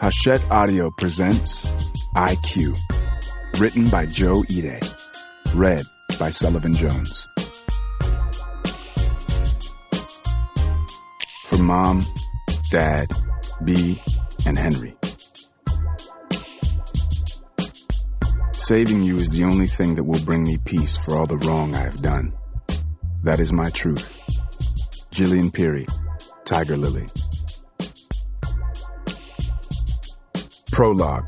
Hachette Audio presents IQ, written by Joe Ide, read by Sullivan Jones. For Mom, Dad, Bea, and Henry. Saving you is the only thing that will bring me peace for all the wrong I have done. That is my truth. Jillian Peary, Tiger Lily. Prologue.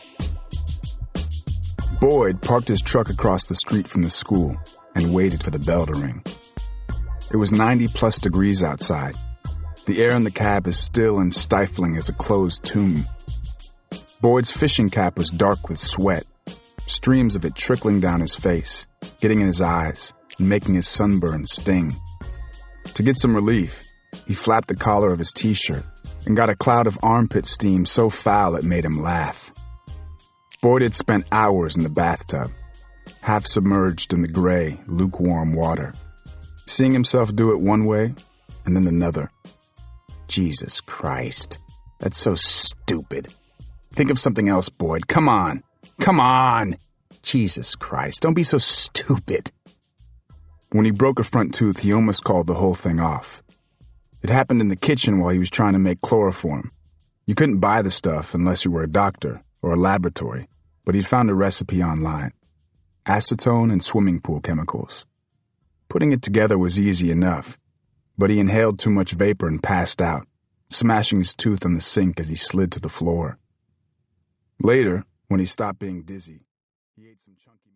Boyd parked his truck across the street from the school and waited for the bell to ring. It was 90-plus degrees outside. The air in the cab is still and stifling as a closed tomb. Boyd's fishing cap was dark with sweat, streams of it trickling down his face, getting in his eyes, and making his sunburn sting. To get some relief, he flapped the collar of his t-shirt and got a cloud of armpit steam so foul it made him laugh. Boyd had spent hours in the bathtub, half submerged in the gray, lukewarm water, seeing himself do it one way and then another. Jesus Christ, that's so stupid. Think of something else, Boyd. Come on. Come on. Jesus Christ, don't be so stupid. When he broke a front tooth, he almost called the whole thing off. It happened in the kitchen while he was trying to make chloroform. You couldn't buy the stuff unless you were a doctor or a laboratory, but he'd found a recipe online. Acetone and swimming pool chemicals. Putting it together was easy enough, but he inhaled too much vapor and passed out, smashing his tooth on the sink as he slid to the floor. Later, when he stopped being dizzy, he ate some chunky